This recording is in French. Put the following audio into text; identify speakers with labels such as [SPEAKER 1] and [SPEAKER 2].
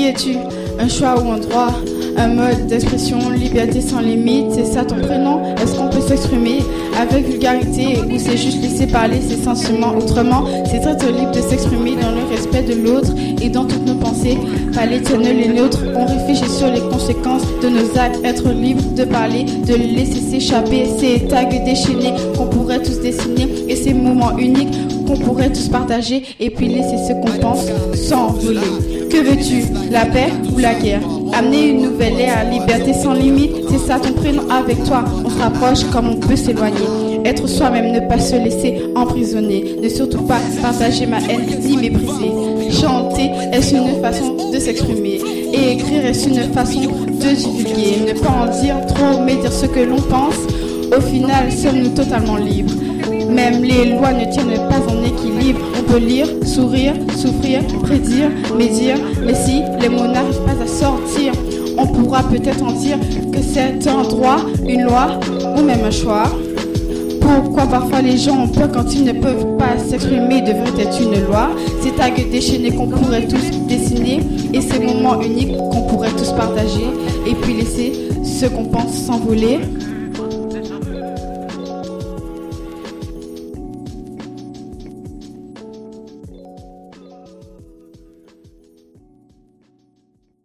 [SPEAKER 1] Qui es-tu? Un choix ou un droit? Un mode d'expression, liberté sans limite, c'est ça ton prénom? Est-ce qu'on peut s'exprimer avec vulgarité ou c'est juste laisser parler ses sentiments autrement? C'est être libre de s'exprimer dans le respect de l'autre et dans toutes nos pensées. Pas les tiennes, les nôtres. On réfléchit sur les conséquences de nos actes. Être libre de parler, de les laisser s'échapper. Ces tags déchaînés qu'on pourrait tous dessiner et ces moments uniques qu'on pourrait tous partager et puis laisser ce qu'on pense s'envoler. Que veux-tu? La paix ou la guerre? Amener une nouvelle ère, liberté sans limite, c'est ça ton prénom. Avec toi, on se rapproche comme on peut s'éloigner. Être soi-même, ne pas se laisser emprisonner. Ne surtout pas partager ma haine ni mépriser. Chanter, est-ce une façon de s'exprimer? Et écrire, est-ce une façon de divulguer? Ne pas en dire trop, mais dire ce que l'on pense. Au final, sommes-nous totalement libres? Même les lois ne tiennent pas en équilibre. On peut lire, sourire, souffrir, prédire, médire. Mais si les mots n'arrivent pas à sortir, on pourra peut-être en dire que c'est un droit, une loi ou même un choix. Pourquoi parfois les gens ont peur quand ils ne peuvent pas s'exprimer devrait être une loi? Ces tags déchaînés qu'on pourrait tous dessiner et ces moments uniques qu'on pourrait tous partager et puis laisser ce qu'on pense s'envoler.